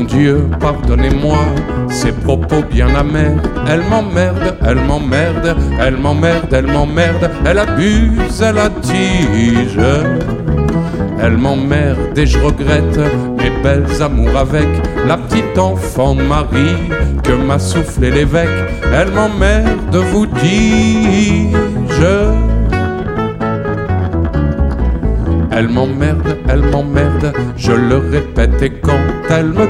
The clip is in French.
Dieu, pardonnez-moi ces propos bien amers. Elle m'emmerde, elle m'emmerde, elle m'emmerde, elle m'emmerde. Elle abuse, elle attige. Elle m'emmerde et je regrette mes belles amours avec la petite enfant de Marie que m'a soufflé l'évêque. Elle m'emmerde, vous dis-je. Elle m'emmerde, je le répète, et quand elle me